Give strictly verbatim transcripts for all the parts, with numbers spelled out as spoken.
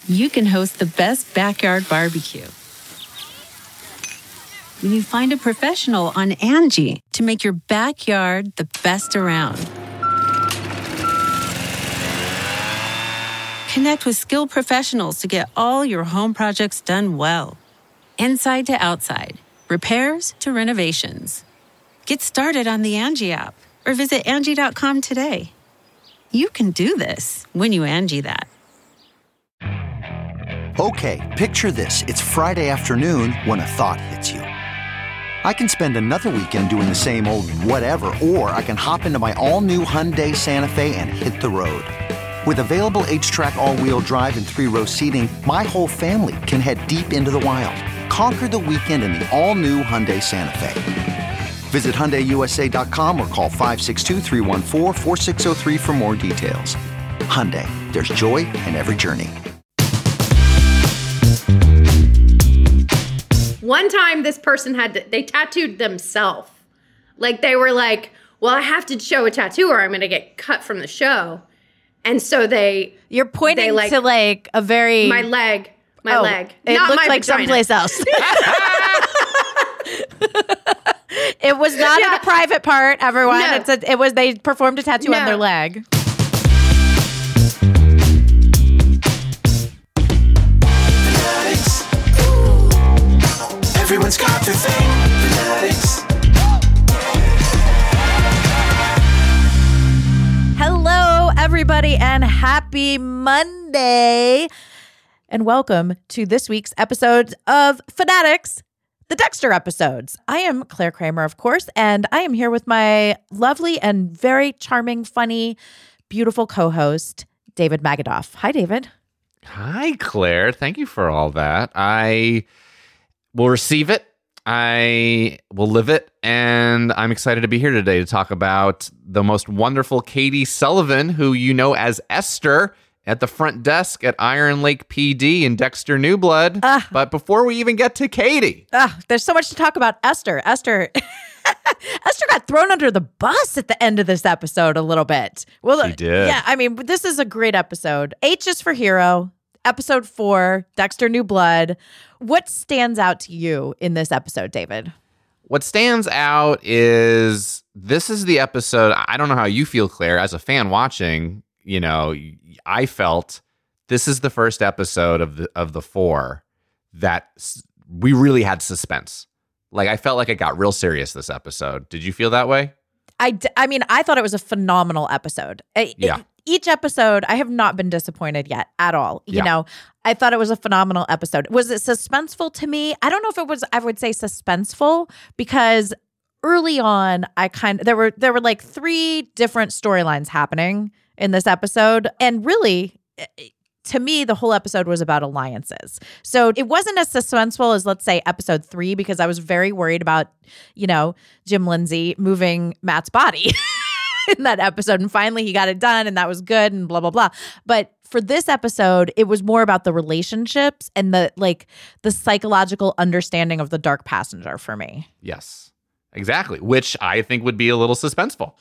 you can host the best backyard barbecue. When you find a professional on Angie to make your backyard the best around. Connect with skilled professionals to get all your home projects done well. Inside to outside, repairs to renovations. Get started on the Angie app or visit Angie dot com today. You can do this when you Angie that. Okay, picture this. It's Friday afternoon when a thought hits you. I can spend another weekend doing the same old whatever, or I can hop into my all-new Hyundai Santa Fe and hit the road. With available H-Track all-wheel drive and three-row seating, my whole family can head deep into the wild. Conquer the weekend in the all-new Hyundai Santa Fe. Visit Hyundai U S A dot com or call five six two, three one four, four six zero three for more details. Hyundai, there's joy in every journey. One time this person had, to, they tattooed themselves. Like they were like, well, I have to show a tattoo or I'm going to get cut from the show. And so they... You're pointing they, like, to like a very... My leg. My oh, leg. It Not looked my like vagina. someplace else. It was not Yeah. in a private part, everyone. No. It's a, it was, they performed a tattoo No. on their leg. Everyone's got their thing. Fanatics. Hello, everybody, and happy Monday. And welcome to this week's episode of Fanatics, the Dexter episodes. I am Claire Kramer, of course, and I am here with my lovely and very charming, funny, beautiful co-host, David Magadoff. Hi, David. Hi, Claire. Thank you for all that. I will receive it. I will live it. And I'm excited to be here today to talk about the most wonderful Katie Sullivan, who you know as Esther at the front desk at Iron Lake P D in Dexter New Blood. Uh, but before we even get to Katie. Uh, there's so much to talk about Esther. Esther... Esther got thrown under the bus at the end of this episode a little bit. Well, She did. Yeah, I mean, this is a great episode. H is for hero. Episode four, Dexter New Blood. What stands out to you in this episode, David? What stands out is this is the episode. I don't know how you feel, Claire, as a fan watching, you know, I felt this is the first episode of the of the four that s- we really had suspense. Like, I felt like it got real serious this episode. Did you feel that way? I, d- I mean, I thought it was a phenomenal episode. I- Yeah. it- each episode, I have not been disappointed yet at all. You Yeah. know, I thought it was a phenomenal episode. Was it suspenseful to me? I don't know if it was, I would say suspenseful because early on, I kind of, there were, there were like three different storylines happening in this episode. And really, to me, the whole episode was about alliances. So it wasn't as suspenseful as, let's say, episode three, because I was very worried about, you know, Jim Lindsay moving Matt's body in that episode. And finally he got it done and that was good and blah, blah, blah. But for this episode, it was more about the relationships and the, like, the psychological understanding of the dark passenger for me. Yes, exactly. Which I think would be a little suspenseful.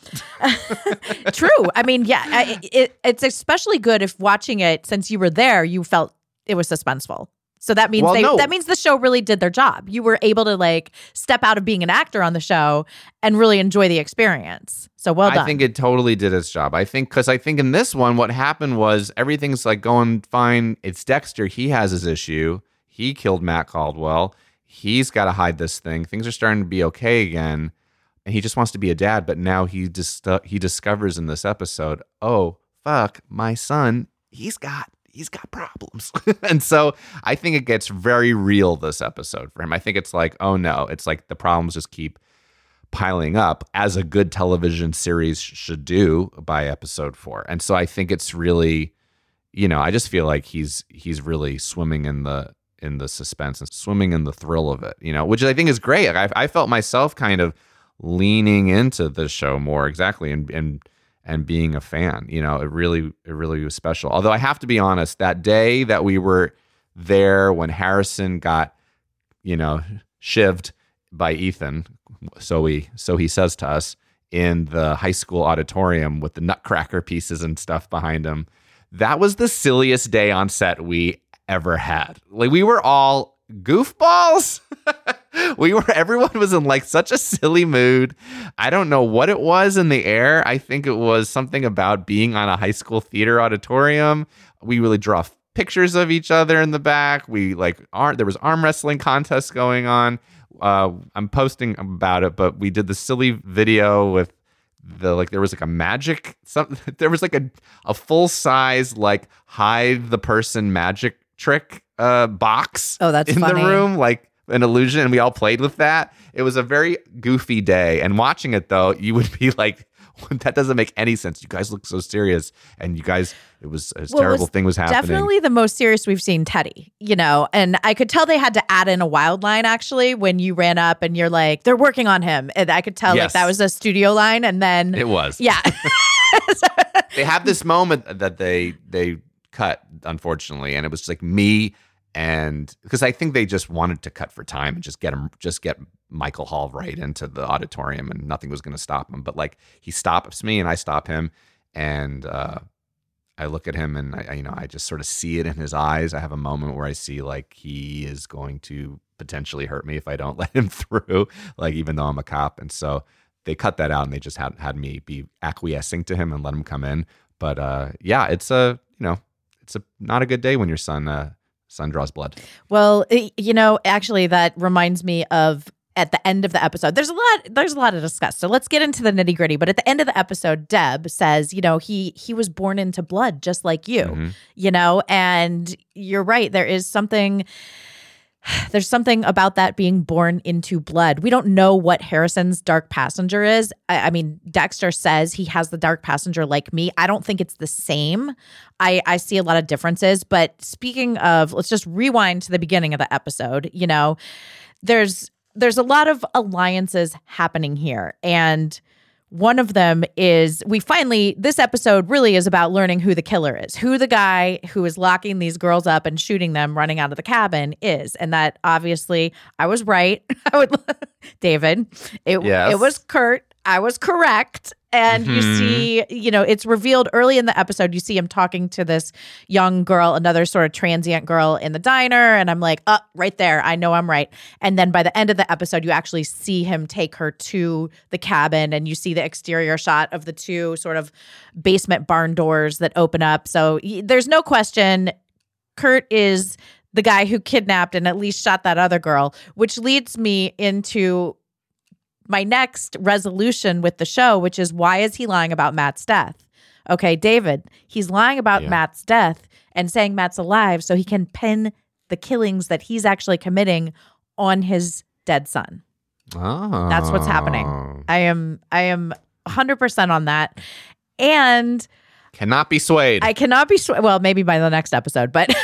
True. I mean, yeah, I, it, it's especially good if watching it, since you were there, you felt it was suspenseful. So that means Well, they, no. that means the show really did their job. You were able to like step out of being an actor on the show and really enjoy the experience. So well done. I think it totally did its job. I think because I think in this one, what happened was everything's like going fine. It's Dexter. He has his issue. He killed Matt Caldwell. He's got to hide this thing. Things are starting to be okay again. And he just wants to be a dad. But now he just uh, he discovers in this episode, oh, fuck, my son, he's got he's got problems. And so I think it gets very real this episode for him. I think it's like, oh no, it's like the problems just keep piling up, as a good television series should do by episode four. And so I think it's really, you know, I just feel like he's he's really swimming in the in the suspense and swimming in the thrill of it, you know, which I think is great. I, I felt myself kind of leaning into the show more, exactly, and and and being a fan. You know, it really it really was special. Although I have to be honest, that day that we were there when Harrison got, you know, shivved by Ethan, so he so he says to us, in the high school auditorium with the nutcracker pieces and stuff behind him, that was the silliest day on set we ever had. Like we were all goofballs. We were, everyone was in like such a silly mood. I don't know what it was in the air. I think it was something about being on a high school theater auditorium. We really draw pictures of each other in the back. We like, ar- there was arm wrestling contests going on. Uh, I'm posting about it, but we did the silly video with the, like, there was like a magic, some, there was like a, a full size, like hide the person magic trick uh, box Oh, that's in funny. the room. Like, an illusion, and we all played with that. It was a very goofy day. And watching it, though, you would be like, that doesn't make any sense. You guys look so serious. And you guys, it was a Well, it terrible was thing was happening. Definitely the most serious we've seen Teddy, you know, and I could tell they had to add in a wild line actually when you ran up and you're like, they're working on him. And I could tell Yes. like that was a studio line. And then It was. yeah. They have this moment that they they cut, unfortunately, and it was like me and because I think they just wanted to cut for time and just get him, just get Michael Hall right into the auditorium, and nothing was going to stop him. But like he stops me and I stop him, and uh, I look at him and I, you know, I just sort of see it in his eyes. I have a moment where I see like he is going to potentially hurt me if I don't let him through, like even though I'm a cop. And so they cut that out and they just had had me be acquiescing to him and let him come in. But uh, yeah, it's a you know, it's a not a good day when your son. Uh, Son draws blood. Well, it- you know, actually, that reminds me of at the end of the episode. There's a lot. There's a lot to discuss. So let's get into the nitty gritty. But at the end of the episode, Deb says, you know, he he was born into blood, just like you. Mm-hmm. You know, and you're right. There is something. There's something about that being born into blood. We don't know what Harrison's dark passenger is. I, I mean, Dexter says he has the dark passenger like me. I don't think it's the same. I, I see a lot of differences. But speaking of, let's just rewind to the beginning of the episode. You know, there's there's a lot of alliances happening here. And one of them is we finally, this episode really is about learning who the killer is, who the guy who is locking these girls up and shooting them running out of the cabin is. And that obviously I was right. I would, David, it, Yes. it was Kurt. I was correct. And you Mhm. see, you know, it's revealed early in the episode. You see him talking to this young girl, another sort of transient girl in the diner. And I'm like, oh, right there. I know I'm right. And then by the end of the episode, you actually see him take her to the cabin and you see the exterior shot of the two sort of basement barn doors that open up. So y- there's no question Kurt is the guy who kidnapped and at least shot that other girl, which leads me into my next resolution with the show, which is why is he lying about Matt's death? Okay, David, he's lying about Yeah. Matt's death and saying Matt's alive so he can pin the killings that he's actually committing on his dead son. Oh. That's what's happening. I am I am one hundred percent on that. And Cannot be swayed. I cannot be sw- well, maybe by the next episode, but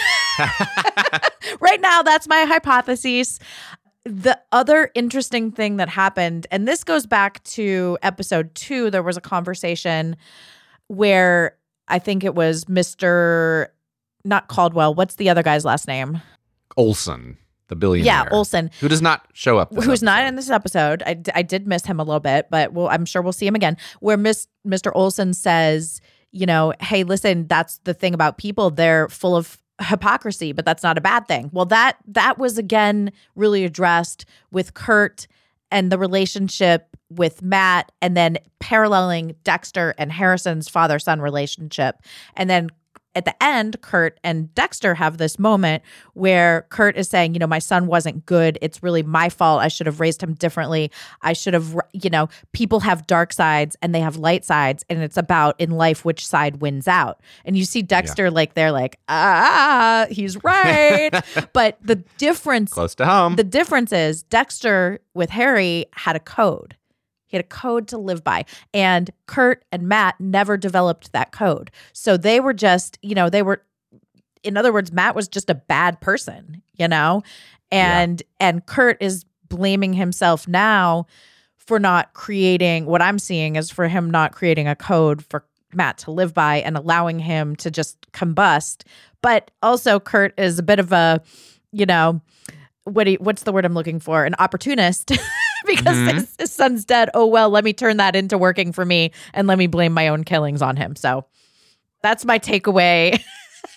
right now that's my hypothesis. The other interesting thing that happened, and this goes back to episode two, there was a conversation where I think it was Mister not Caldwell. What's the other guy's last name? Olson, the billionaire. Yeah, Olson. Who does not show up. this Who's not episode. in this episode. I, d- I did miss him a little bit, but we'll, I'm sure we'll see him again. Where Miss Mister Olson says, you know, hey, listen, that's the thing about people. They're full of hypocrisy, but that's not a bad thing. Well, that that was again really addressed with Kurt and the relationship with Matt, and then paralleling Dexter and Harrison's father-son relationship. And then at the end, Kurt and Dexter have this moment where Kurt is saying, you know, my son wasn't good. It's really my fault. I should have raised him differently. I should have, you know, people have dark sides and they have light sides. And it's about in life, which side wins out. And you see Dexter like, they're like, ah, he's right. But the difference, Close to home. the difference is Dexter with Harry had a code. He had a code to live by. And Kurt and Matt never developed that code. So they were just, you know, they were, in other words, Matt was just a bad person, you know? And and Kurt is blaming himself now for not creating, what I'm seeing is for him not creating a code for Matt to live by and allowing him to just combust. But also Kurt is a bit of a, you know, what do you, what's the word I'm looking for? An opportunist. Because Mhm. his, his son's dead. Oh, well, let me turn that into working for me and let me blame my own killings on him. So that's my takeaway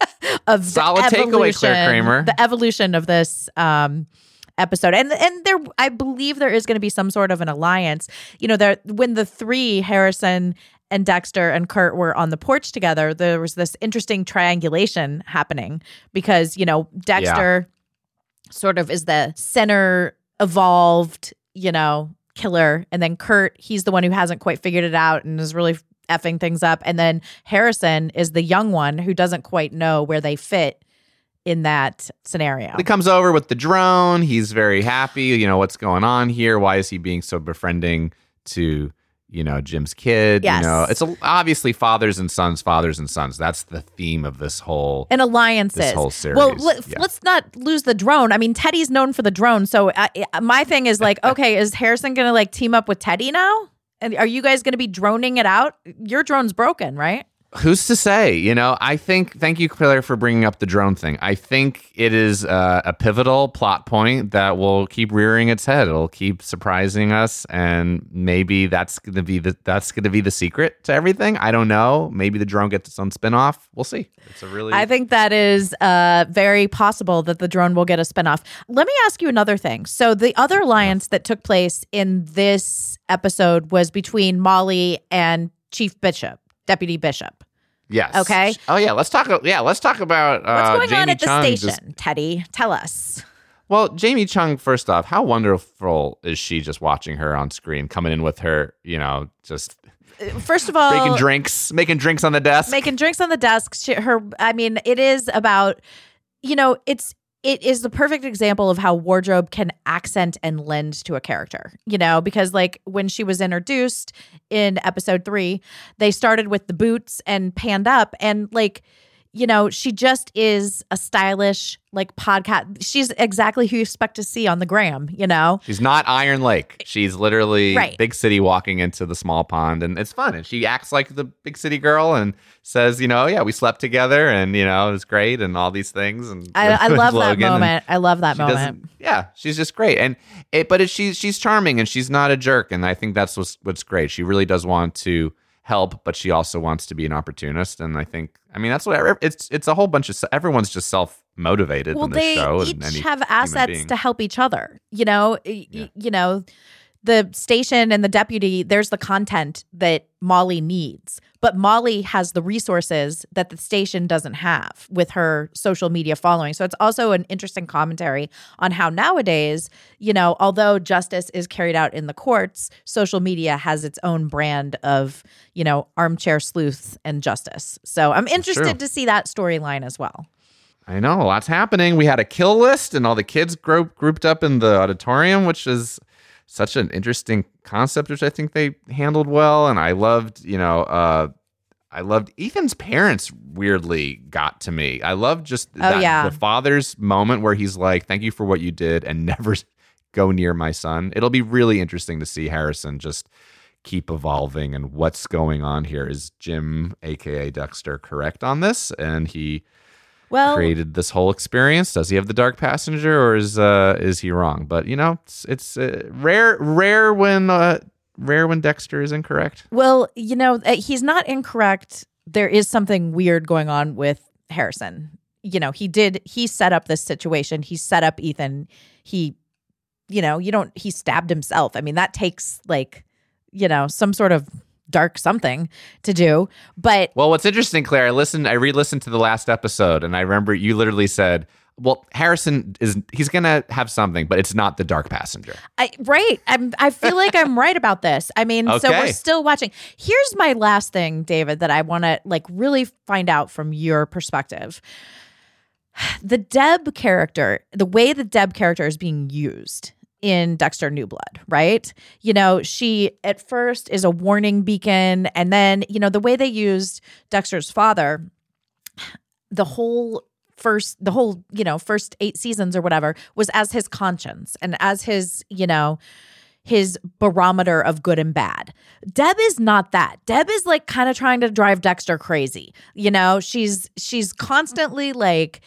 of Solid the takeaway, evolution, Claire Kramer. the evolution of this um, episode. And and there, I believe there is going to be some sort of an alliance. You know, there when the three, Harrison and Dexter and Kurt, were on the porch together, there was this interesting triangulation happening because, you know, Dexter yeah. sort of is the center evolved, you know, killer. And then Kurt, he's the one who hasn't quite figured it out and is really effing things up. And then Harrison is the young one who doesn't quite know where they fit in that scenario. He comes over with the drone. He's very happy. You know, what's going on here? Why is he being so befriending to, you know, Jim's kid? Yes. You know, it's a, obviously fathers and sons, fathers and sons. That's the theme of this whole and alliances. This whole series. Well, let, yeah. let's not lose the drone. I mean, Teddy's known for the drone. So I, my thing is like, okay, is Harrison going to like team up with Teddy now? And are you guys going to be droning it out? Your drone's broken, right? Who's to say? You know, I think, thank you, Claire, for bringing up the drone thing. I think it is uh, a pivotal plot point that will keep rearing its head. It'll keep surprising us, and maybe that's going to be the that's going to be the secret to everything. I don't know. Maybe the drone gets its own spinoff. We'll see. It's a really. I think that is uh, very possible that the drone will get a spinoff. Let me ask you another thing. So the other alliance that took place in this episode was between Molly and Chief Bishop. Deputy Bishop. Yes. Okay. Oh yeah. Let's talk. Yeah. Let's talk about uh, what's going Jamie on at the Chung station. just- Teddy, tell us. Well, Jamie Chung. First off, how wonderful is she? Just watching her on screen, coming in with her, you know, just First of all, making drinks, making drinks on the desk, making drinks on the desk. She, her. I mean, it is about. You know, it's. It is the perfect example of how wardrobe can accent and lend to a character, you know, because like when she was introduced in episode three, they started with the boots and panned up and like, you know, she just is a stylish like podcast. She's exactly who you expect to see on the gram, you know? She's not Iron Lake. She's literally Right. big city walking into the small pond, and it's fun. And she acts like the big city girl and says, you know, yeah, we slept together, and you know, it was great, and all these things. And I, I with love that Logan, and moment. I love that she moment. doesn't- Yeah, she's just great, and it. But it, she's she's charming, and she's not a jerk, and I think that's what's what's great. She really does want to help, but she also wants to be an opportunist, and I think, I mean, that's what it's. It's a whole bunch of everyone's just self motivated Well, in this they show. each and any have human assets being. to help each other. You know, Y- Yeah. you know, the station and the deputy. There's the content that Molly needs, but Molly has the resources that the station doesn't have with her social media following. So it's also an interesting commentary on how nowadays, you know, although justice is carried out in the courts, social media has its own brand of, you know, armchair sleuths and justice. So I'm interested true. to see that storyline as well. I know, a lot's happening. We had a kill list and all the kids group, grouped up in the auditorium, which is such an interesting concept, which I think they handled well. And I loved, you know, uh, I loved Ethan's parents weirdly got to me. I love just Oh, that, yeah. the father's moment where he's like, thank you for what you did and never go near my son. It'll be really interesting to see Harrison just keep evolving and what's going on here. Is Jim, A K A Dexter, correct on this? And he Well, created this whole experience. Does he have the dark passenger, or is uh, is he wrong? But you know, it's, it's uh, rare rare when uh, rare when Dexter is incorrect. Well, you know, uh, he's not incorrect. There is something weird going on with Harrison. You know, he did, he set up this situation. He set up Ethan. He, you know, you don't, he stabbed himself. I mean, that takes like, you know, some sort of dark something to do. But Well, what's interesting, Claire, I listened, I re-listened to the last episode, and I remember you literally said, "Well, Harrison is he's gonna have something, but it's not the dark passenger." I, right. I'm, I feel like I'm right about this. I mean, so we're Okay. still watching. Here's my last thing, David, that I want to like really find out from your perspective. The Deb character, the way the Deb character is being used in Dexter New Blood, right? You know, she at first is a warning beacon, and then, you know, the way they used Dexter's father, the whole first the whole you know first eight seasons or whatever was as his conscience and as his you know his barometer of good and bad. Deb is not that. Deb is like kind of trying to drive Dexter crazy. You know, she's she's constantly like,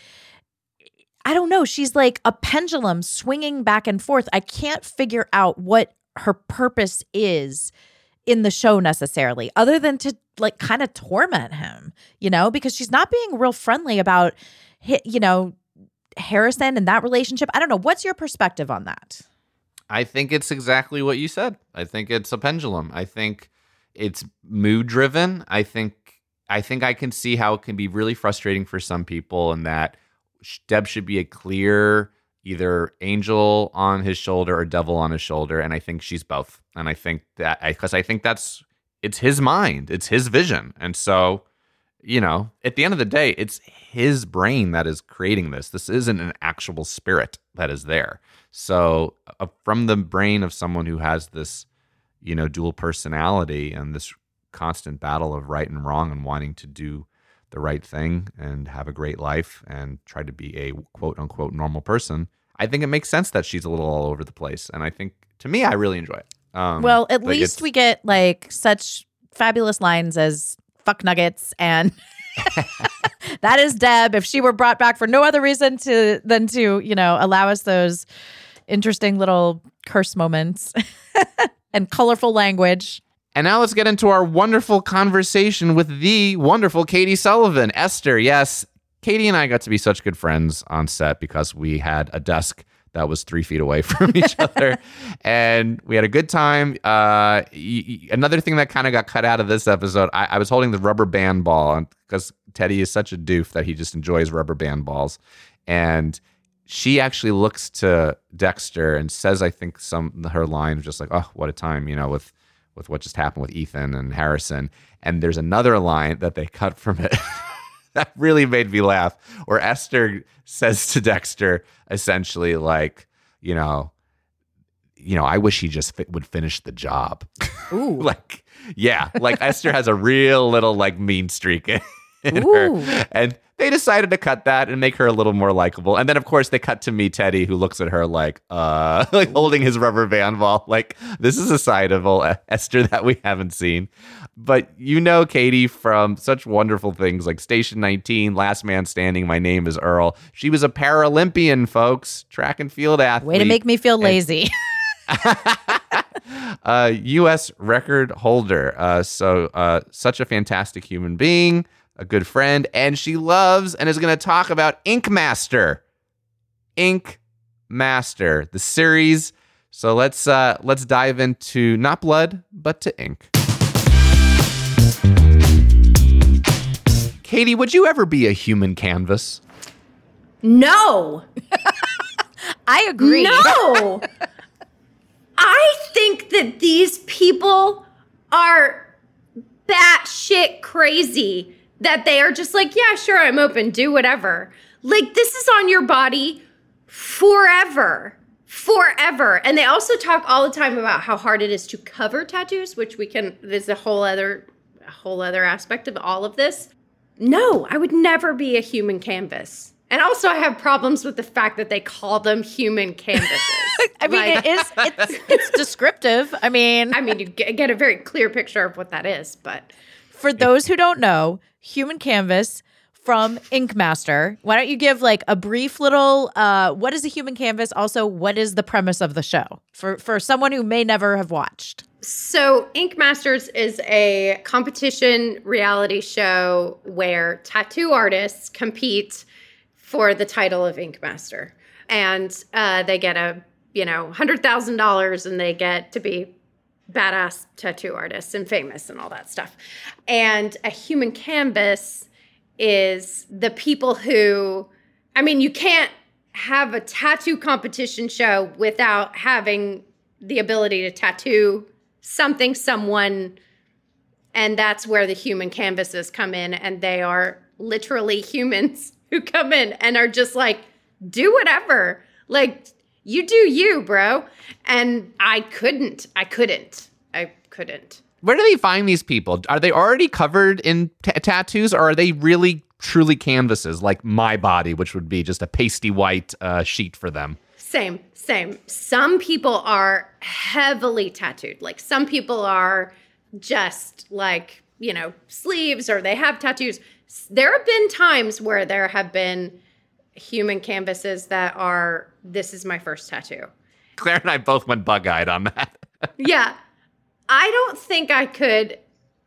I don't know, she's like a pendulum swinging back and forth. I can't figure out what her purpose is in the show necessarily, other than to like kind of torment him, you know, because she's not being real friendly about you know, Harrison and that relationship? I don't know. What's your perspective on that? I think it's exactly what you said. I think it's a pendulum. I think it's mood driven. I think I think I can see how it can be really frustrating for some people, and that Deb should be a clear either angel on his shoulder or devil on his shoulder, and I think she's both. And I think that because I, I think that's it's his mind, it's his vision, and so you know, at the end of the day, it's his brain that is creating this. This isn't an actual spirit that is there. So uh, from the brain of someone who has this, you know, dual personality and this constant battle of right and wrong and wanting to do the right thing and have a great life and try to be a quote unquote normal person, I think it makes sense that she's a little all over the place. And I think, to me, I really enjoy it. Um, well, at least we get like such fabulous lines as fuck nuggets and that is Deb. If she were brought back for no other reason to than to, you know, allow us those interesting little curse moments and colorful language. And now let's get into our wonderful conversation with the wonderful Katie Sullivan. Esther, yes, Katie and I got to be such good friends on set because we had a desk that was three feet away from each other. And we had a good time. Uh, y- y- another thing that kind of got cut out of this episode, I, I was holding the rubber band ball because Teddy is such a doof that he just enjoys rubber band balls. And she actually looks to Dexter and says, I think some her line was just like, oh, what a time, you know, with with what just happened with Ethan and Harrison. And there's another line that they cut from it that really made me laugh, where Esther says to Dexter, essentially like, you know, you know, I wish he just fi- would finish the job. Ooh. Like, yeah, like Esther has a real little like mean streak in, in Ooh. her. And they decided to cut that and make her a little more likable. And then, of course, they cut to me, Teddy, who looks at her like, uh, like holding his rubber band ball. Like, this is a side of old Esther that we haven't seen. But you know Katie from such wonderful things like Station nineteen, Last Man Standing, My Name is Earl. She was a Paralympian, folks, track and field athlete. Way to make me feel lazy. uh, U S record holder. Uh, so uh, such a fantastic human being, a good friend, and she loves and is going to talk about Ink Master. Ink Master, the series. So let's uh, let's dive into not blood, but to ink. Katie, would you ever be a human canvas? No. I agree. No. I think that these people are batshit crazy, that they are just like, yeah, sure, I'm open, do whatever. Like, this is on your body forever. Forever. And they also talk all the time about how hard it is to cover tattoos, which we can, there's a whole other, a whole other aspect of all of this. No, I would never be a human canvas. And also I have problems with the fact that they call them human canvases. I mean, Like- it is, it's, it's descriptive. I mean, I mean, you get get a very clear picture of what that is, but for those who don't know, human canvas from Ink Master. Why don't you give like a brief little, uh, what is a human canvas? Also, what is the premise of the show for, for someone who may never have watched? So Ink Masters is a competition reality show where tattoo artists compete for the title of Ink Master. And uh, they get a, you know, one hundred thousand dollars and they get to be badass tattoo artists and famous and all that stuff. And a human canvas is the people who, I mean, you can't have a tattoo competition show without having the ability to tattoo something, someone, and that's where the human canvases come in, and they are literally humans who come in and are just like, do whatever. Like, you do you, bro. And I couldn't. I couldn't. I couldn't. Where do they find these people? Are they already covered in t- tattoos, or are they really truly canvases like my body, which would be just a pasty white uh, sheet for them? Same, same. Some people are heavily tattooed. Like, some people are just like, you know, sleeves, or they have tattoos. There have been times where there have been human canvases that are, this is my first tattoo. Claire and I both went bug-eyed on that. Yeah. I don't think I could.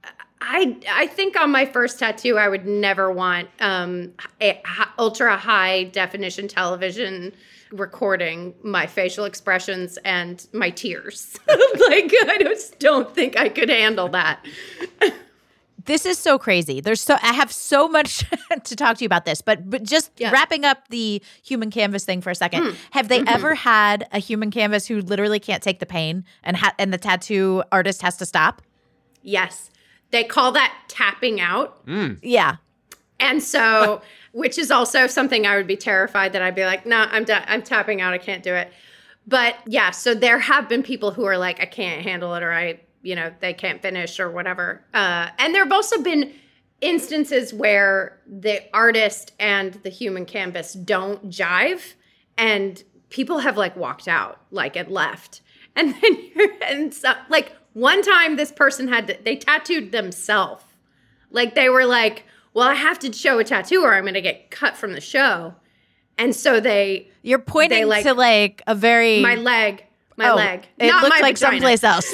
I I think on my first tattoo, I would never want um, a hi- ultra high definition television recording my facial expressions and my tears. Like, I just don't think I could handle that. This is so crazy. There's so I have so much to talk to you about this, but but just Yeah. wrapping up the human canvas thing for a second. Mm. Have they Mm-hmm. ever had a human canvas who literally can't take the pain and ha- and the tattoo artist has to stop? Yes. They call that tapping out. Yeah. And so, which is also something I would be terrified that I'd be like, no, nah, I'm da- I'm tapping out. I can't do it. But yeah, so there have been people who are like, I can't handle it, or I, you know, they can't finish or whatever. Uh, and there have also been instances where the artist and the human canvas don't jive, and people have like walked out, like and left. And then, you're, and so, like one time, this person had to, they tattooed themselves. Like they were like, well, I have to show a tattoo or I'm going to get cut from the show. And so they, You're pointing They, like- to like a very my leg, my oh, leg. It Not looked my like vagina. someplace else.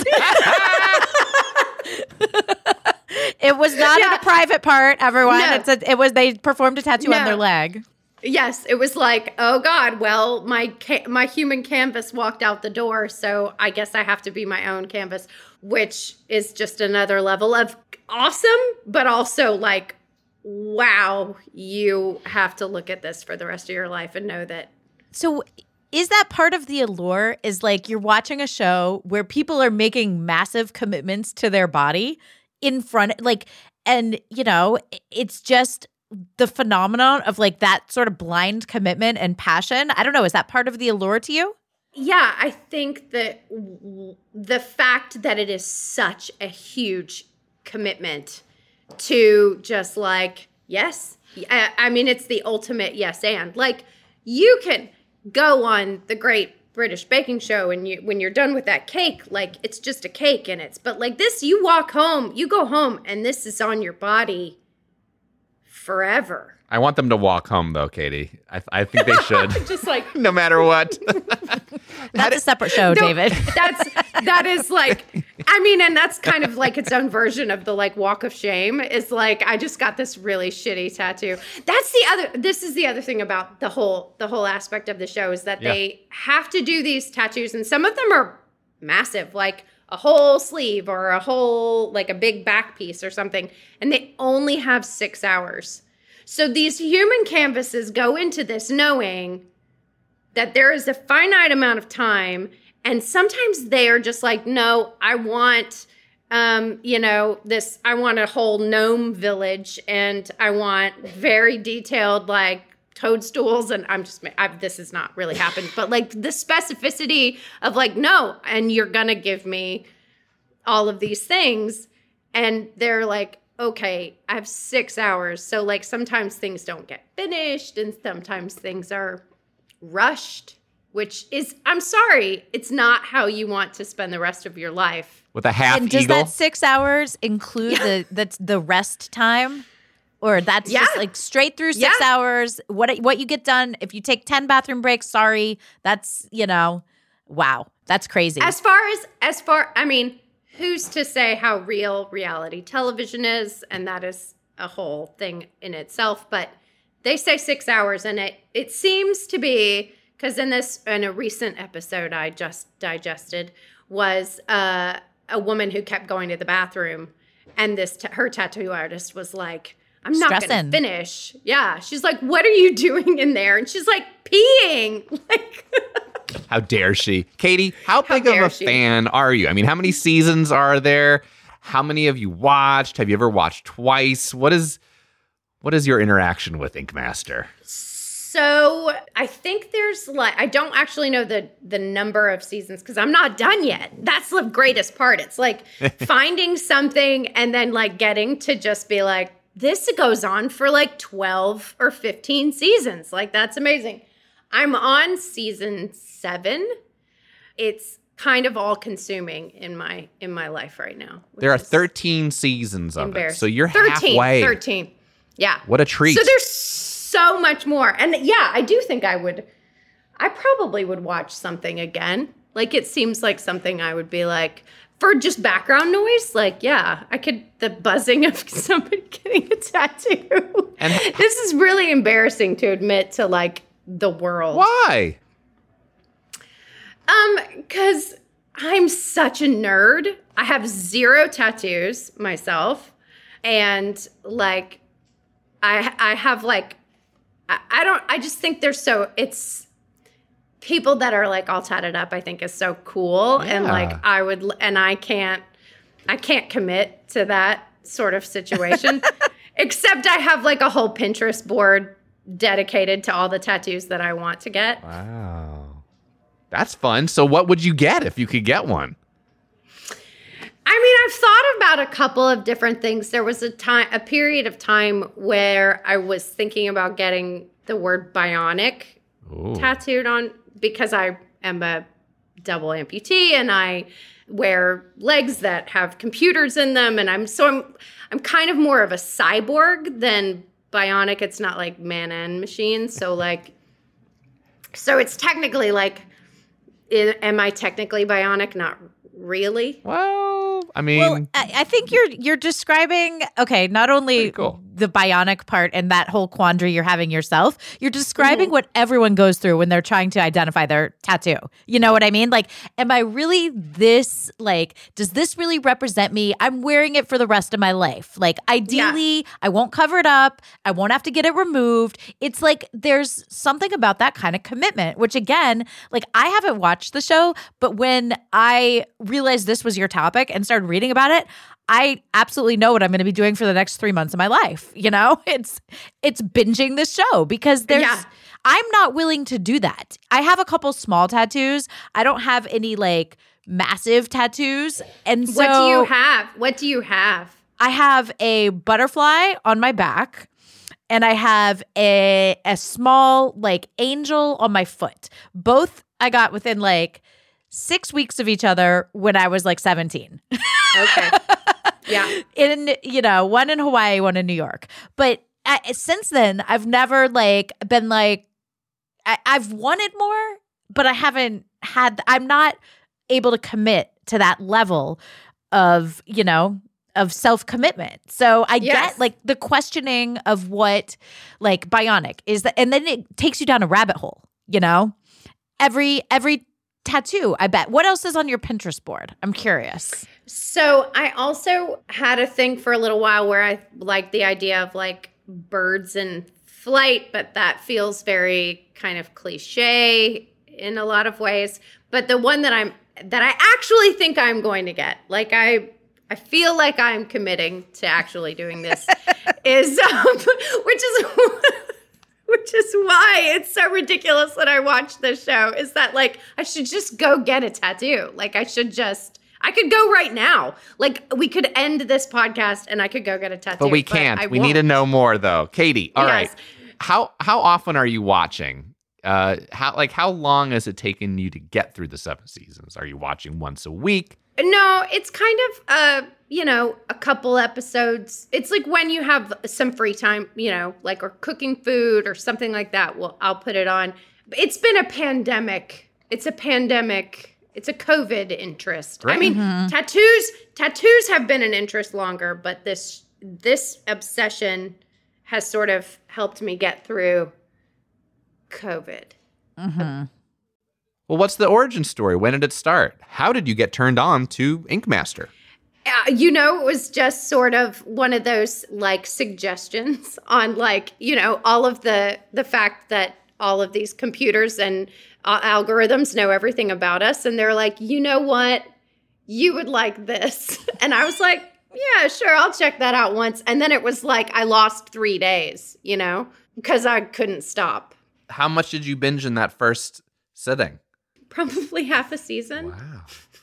It was not in Yeah. a private part, everyone. No. It's a, it was they performed a tattoo on No. their leg. Yes, it was like, oh God, well, my ca- my human canvas walked out the door, so I guess I have to be my own canvas, which is just another level of awesome, but also like, wow, you have to look at this for the rest of your life and know that. So is that part of the allure is like you're watching a show where people are making massive commitments to their body in front like and you know it's just the phenomenon of like that sort of blind commitment and passion. I don't know, is that part of the allure to you? Yeah, I think that w- the fact that it is such a huge commitment to just like, yes, I, I mean, it's the ultimate yes and. Like, you can go on the Great British Baking Show and you when you're done with that cake, like, it's just a cake and it's, but like this, you walk home, you go home, and this is on your body forever. I want them to walk home, though, Katie. I, I think they should, Just like, no matter what. That's a separate show, No, David. That's that is like, I mean, and that's kind of like its own version of the like walk of shame. Is like, I just got this really shitty tattoo. That's the other. This is the other thing about the whole the whole aspect of the show is that Yeah. they have to do these tattoos, and some of them are massive, like a whole sleeve or a whole like a big back piece or something, and they only have six hours. So these human canvases go into this knowing that there is a finite amount of time, and sometimes they are just like, no, I want, um, you know, this, I want a whole gnome village, and I want very detailed, like, toadstools, and I'm just, I, this has not really happened, but like the specificity of like, no, and you're gonna give me all of these things, and they're like, okay, I have six hours, so like sometimes things don't get finished, and sometimes things are rushed, which is, I'm sorry, it's not how you want to spend the rest of your life. With a half And does eagle. that six hours include the that's the rest time? Or that's Yeah. just like straight through six Yeah. hours. What what you get done, if you take ten bathroom breaks, sorry. That's, you know, wow. That's crazy. As far as, as far, I mean, who's to say how real reality television is? And that is a whole thing in itself. But they say six hours, and it, it seems to be, because in this, in a recent episode I just digested, was uh, a woman who kept going to the bathroom, and this t- her tattoo artist was like, I'm not going Stressing. to finish. Yeah. She's like, what are you doing in there? And she's like, peeing. Like, How dare she? Katie, how big of dare a she? fan are you? I mean, how many seasons are there? How many have you watched? Have you ever watched twice? What is what is your interaction with Ink Master? So I think there's like, I don't actually know the the number of seasons because I'm not done yet. That's the greatest part. It's like finding something and then like getting to just be like, this goes on for like twelve or fifteen seasons. Like, that's amazing. I'm on season seven. It's kind of all consuming in my in my life right now. which There are is thirteen seasons of it, embarrassing. so you're thirteen, halfway. thirteen. Yeah. What a treat! So there's so much more. And yeah, I do think I would, I probably would watch something again. Like, it seems like something I would be like, for just background noise, like, yeah, I could, the buzzing of somebody getting a tattoo. And this is really embarrassing to admit to, like, the world. Why? Um, because I'm such a nerd. I have zero tattoos myself. And, like, I I have, like, I, I don't, I just think they're so, it's, people that are, like, all tatted up, I think is so cool. Yeah. And, like, I would, and I can't, I can't commit to that sort of situation. Except I have, like, a whole Pinterest board dedicated to all the tattoos that I want to get. Wow. That's fun. So what would you get if you could get one? I mean, I've thought about a couple of different things. There was a time, a period of time where I was thinking about getting the word bionic Ooh. tattooed on, because I am a double amputee and I wear legs that have computers in them, and I'm so I'm I'm kind of more of a cyborg than bionic. It's not like man and machine, so like, so it's technically like, I- am I technically bionic? Not really. Well, I mean, Well, I, I think you're you're describing okay, not only Pretty cool. the bionic part and that whole quandary you're having yourself, you're describing what everyone goes through when they're trying to identify their tattoo. You know what I mean? Like, am I really this, like, does this really represent me? I'm wearing it for the rest of my life. Like, ideally, I won't cover it up. I won't have to get it removed. It's like there's something about that kind of commitment, which again, like, I haven't watched the show, but when I realized this was your topic and started reading about it, I absolutely know what I'm going to be doing for the next three months of my life. You know, it's it's binging this show because there's. Yeah. I'm not willing to do that. I have a couple small tattoos. I don't have any like massive tattoos, and so What do you have? What do you have? I have a butterfly on my back, and I have a a small like angel on my foot. Both I got within like six weeks of each other when I was like seventeen. Okay. Yeah. In, you know, one in Hawaii, one in New York. But I, since then, I've never like been like, I, I've wanted more, but I haven't had, I'm not able to commit to that level of, you know, of self-commitment. So I Yes. get like the questioning of what like bionic is that, and then it takes you down a rabbit hole, you know, every, every tattoo, I bet. What else is on your Pinterest board? I'm curious. So I also had a thing for a little while where I liked the idea of like birds in flight, but that feels very kind of cliche in a lot of ways. But the one that I'm that I actually think I'm going to get, like I I feel like I'm committing to actually doing this, is um, which is which is why it's so ridiculous that I watched this show. Is that like I should just go get a tattoo? Like I should just. I could go right now. Like, we could end this podcast and I could go get a tattoo. but we can't. I we need to won't. know more, though. Katie, all right. Yes. How how often are you watching? Uh, how like how long has it taken you to get through the seven seasons? Are you watching once a week? No, it's kind of, uh, you know, a couple episodes. It's like when you have some free time, you know, like or cooking food or something like that. Well, I'll put it on. It's been a pandemic. It's a pandemic. It's a COVID interest. Right. I mean, tattoos tattoos have been an interest longer, but this this obsession has sort of helped me get through COVID. Mm-hmm. Well, what's the origin story? When did it start? How did you get turned on to Ink Master? Uh, you know, it was just sort of one of those like suggestions on like, you know, all of the the fact that all of these computers and uh, algorithms know everything about us. And they're like, you know what? You would like this. And I was like, yeah, sure. I'll check that out once. And then it was like, I lost three days, you know, because I couldn't stop. How much did you binge in that first sitting? Probably half a season. Wow.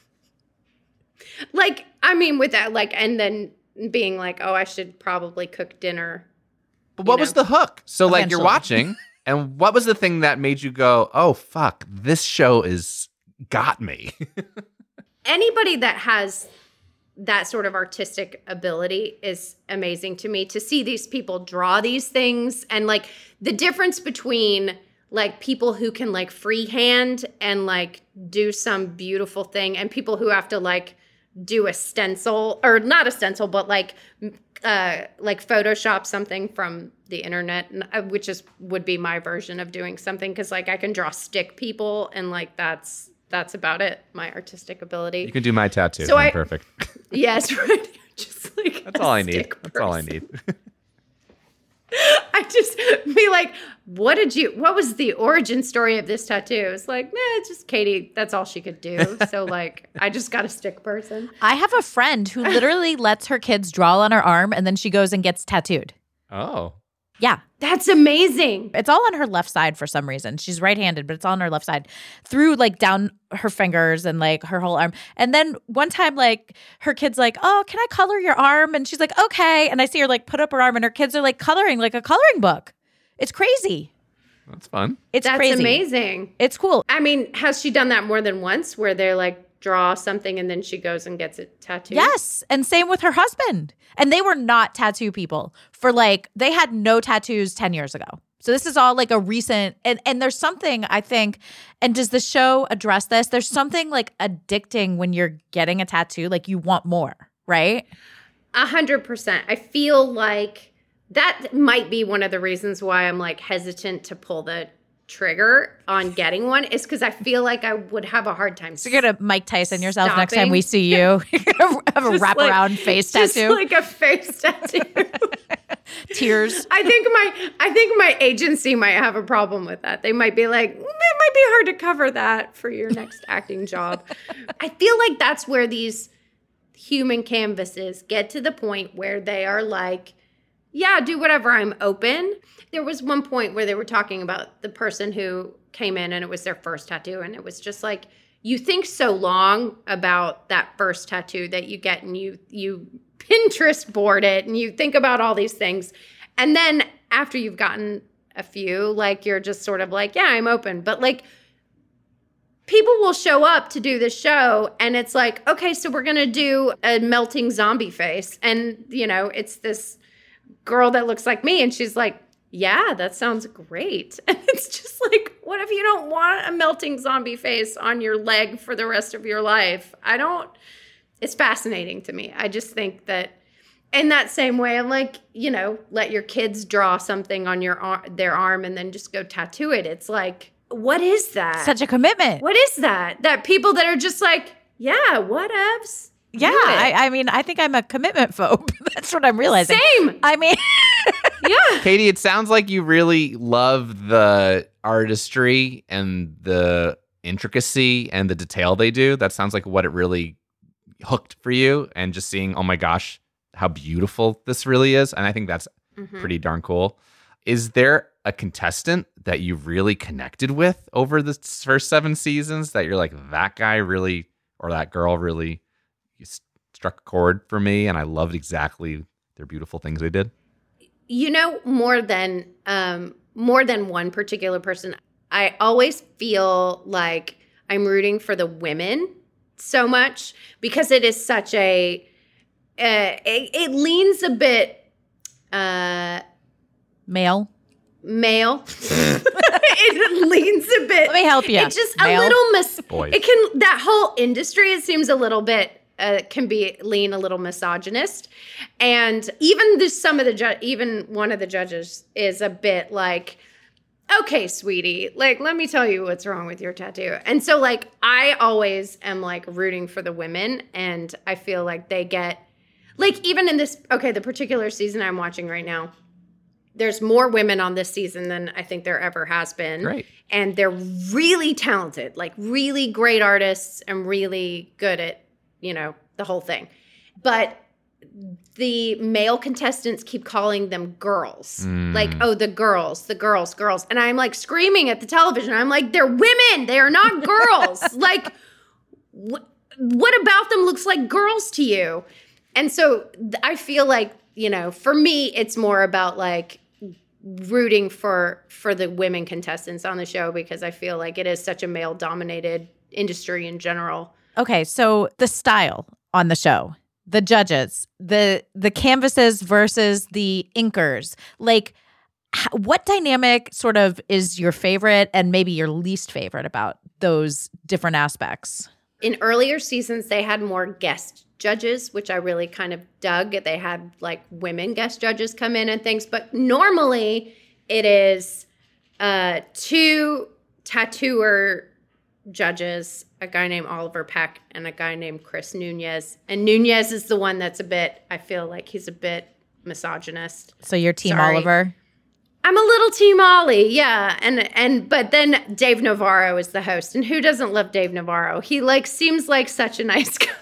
Like, I mean, with that, like, and then being like, oh, I should probably cook dinner. But what You was know. the hook? So, like, you're Eventually. watching, and what was the thing that made you go, oh, fuck, this show is got me? Anybody that has that sort of artistic ability is amazing to me. To see these people draw these things and like the difference between like people who can like freehand and like do some beautiful thing and people who have to like do a stencil, or not a stencil, but like uh, like Photoshop something from the internet, which is would be my version of doing something, because like I can draw stick people, and like that's that's about it. My artistic ability. You can do my tattoo. So I'm I- perfect. Yes, right. Just like That's a all I need. stick That's all I person. need. I just be like, what did you, what was the origin story of this tattoo? It's like, nah, it's just Katie. That's all she could do. So like, I just got a stick person. I have a friend who literally lets her kids draw on her arm and then she goes and gets tattooed. Oh. Yeah. That's amazing. It's all on her left side for some reason. She's right-handed, but it's all on her left side through like down her fingers and like her whole arm. And then one time, like her kid's like, oh, can I color your arm? And she's like, okay. And I see her like put up her arm and her kids are like coloring like a coloring book. It's crazy. That's fun. It's That's crazy. amazing. It's cool. I mean, has she done that more than once where they're like, draw something and then she goes and gets it tattooed? Yes. And same with her husband. And they were not tattoo people for like, they had no tattoos ten years ago. So this is all like a recent, and, and there's something I think, and does the show address this? There's something like addicting when you're getting a tattoo, like you want more, right? A hundred percent. I feel like that might be one of the reasons why I'm like hesitant to pull the trigger on getting one, is because I feel like I would have a hard time. So you're going to Mike Tyson yourself Stopping. next time we see you. You're going to have a Just wraparound like- face just tattoo. like a face tattoo. Tears. I think my I think my agency might have a problem with that. They might be like, "Mm, it might be hard to cover that for your next acting job. I feel like that's where these human canvases get to the point where they are like, yeah, do whatever, I'm open. There was one point where they were talking about the person who came in and it was their first tattoo, and it was just like, you think so long about that first tattoo that you get, and you you Pinterest board it and you think about all these things. And then after you've gotten a few, like you're just sort of like, yeah, I'm open. But like people will show up to do this show and it's like, okay, so we're going to do a melting zombie face. And, you know, it's this girl that looks like me. And she's like, yeah, that sounds great. And it's just like, what if you don't want a melting zombie face on your leg for the rest of your life? I don't. It's fascinating to me. I just think that in that same way, I'm like, you know, let your kids draw something on your ar- their arm and then just go tattoo it. It's like, what is that? Such a commitment. What is that? That people that are just like, yeah, whatevs. Yeah, Do it. I, I mean, I think I'm a commitment phobe. That's what I'm realizing. Same. I mean, Yeah. Katie, it sounds like you really love the artistry and the intricacy and the detail they do. That sounds like what it really hooked for you, and just seeing, oh my gosh, how beautiful this really is. And I think that's Mm-hmm. pretty darn cool. Is there a contestant that you really connected with over the first seven seasons that you're like, that guy really, or that girl really struck a chord for me, and I loved exactly their beautiful things they did? You know, more than um, more than one particular person, I always feel like I'm rooting for the women so much, because it is such a uh, it, it leans a bit uh, male. male. It leans a bit. Let me help you. It's just Male. a little mis. Boys. It can, that whole industry, it seems a little bit. Uh, can be lean a little misogynist, and even this, some of the ju- even one of the judges is a bit like, okay, sweetie, like let me tell you what's wrong with your tattoo. And so like I always am like rooting for the women, and I feel like they get like, even in this, okay, the particular season I'm watching right now, there's more women on this season than I think there ever has been. Great. And they're really talented, like really great artists and really good at, you know, the whole thing. But the male contestants keep calling them girls. Mm. Like, oh, the girls, the girls, girls. And I'm like screaming at the television. I'm like, they're women. They are not girls. Like, wh- what about them looks like girls to you? And so th- I feel like, you know, for me, it's more about like rooting for for the women contestants on the show, because I feel like it is such a male dominated industry in general. Okay, so the style on the show, the judges, the the canvases versus the inkers, like h- what dynamic sort of is your favorite and maybe your least favorite about those different aspects? In earlier seasons, they had more guest judges, which I really kind of dug. They had like women guest judges come in and things. But normally it is uh, two tattooer judges, a guy named Oliver Peck and a guy named Chris Nunez. And Nunez is the one that's a bit, I feel like he's a bit misogynist. So you're Team Sorry. Oliver? I'm a little Team Ollie, yeah. And and but then Dave Navarro is the host. And who doesn't love Dave Navarro? He like seems like such a nice guy.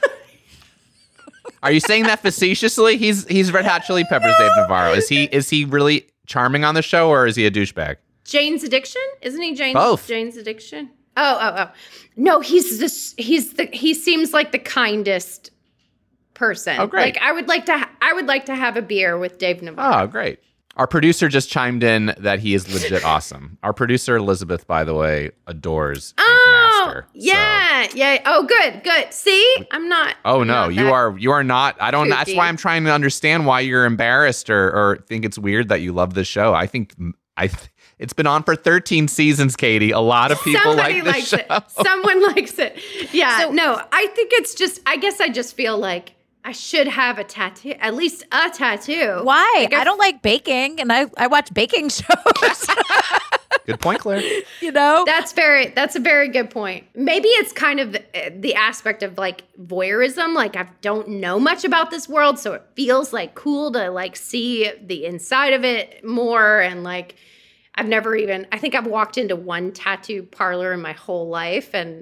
Are you saying that facetiously? He's he's Red Hot Chili Peppers Dave Navarro. Is he is he really charming on the show, or is he a douchebag? Jane's Addiction? Isn't he Jane's Both. Jane's Addiction? Oh, oh, oh. No, he's this he's the he seems like the kindest person. Oh, great. Like I would like to ha- I would like to have a beer with Dave Navarro. Oh, great. Our producer just chimed in that he is legit awesome. Our producer, Elizabeth, by the way, adores Oh, Master. yeah, so. yeah. Oh, good, good. See, I'm not. Oh I'm no, not you that- are you are not. I don't. That's kooky. why I'm trying to understand why you're embarrassed or or think it's weird that you love this show. I think I. Th- it's been on for thirteen seasons, Katie. A lot of people Somebody like this likes show. it. Someone likes it. Yeah. no, I think it's just. I guess I just feel like I should have a tattoo, at least a tattoo. Why? Like I don't like baking, and I, I watch baking shows. Good point, Claire. You know? That's very. That's a very good point. Maybe it's kind of the, the aspect of like voyeurism. Like I don't know much about this world, so it feels like cool to like see the inside of it more. And like I've never even. I think I've walked into one tattoo parlor in my whole life, and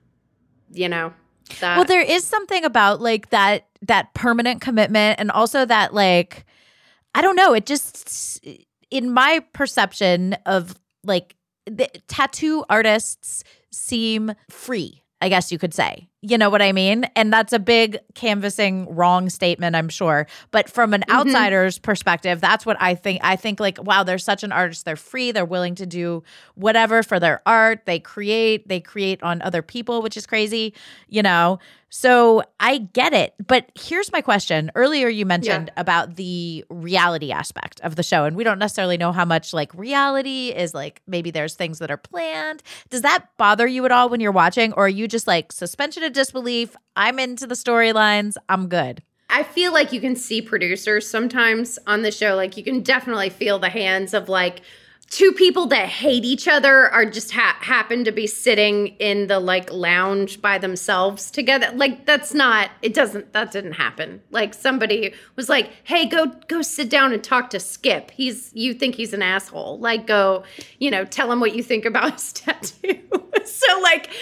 you know. That. Well, there is something about like that that permanent commitment, and also that like I don't know, it just in my perception of like the tattoo artists seem free, I guess you could say. You know what I mean? And that's a big canvassing wrong statement, I'm sure. But from an mm-hmm. outsider's perspective, that's what I think. I think like, wow, they're such an artist. They're free. They're willing to do whatever for their art. They create. They create on other people, which is crazy, you know? So I get it. But here's my question. Earlier you mentioned yeah. about the reality aspect of the show. And we don't necessarily know how much like reality is like maybe there's things that are planned. Does that bother you at all when you're watching? Or are you just like suspension of disbelief? I'm into the storylines. I'm good. I feel like you can see producers sometimes on the show. Like you can definitely feel the hands of like two people that hate each other are just ha- happen to be sitting in the like lounge by themselves together. Like that's not, it doesn't, that didn't happen. Like somebody was like, hey, go, go sit down and talk to Skip. He's, you think he's an asshole. Like go, you know, tell him what you think about his tattoo. So like,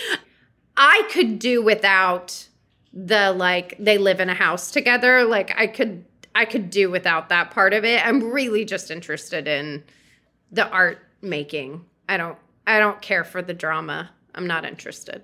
I could do without the like they live in a house together. Like I could I could do without that part of it. I'm really just interested in the art making. I don't I don't care for the drama. I'm not interested.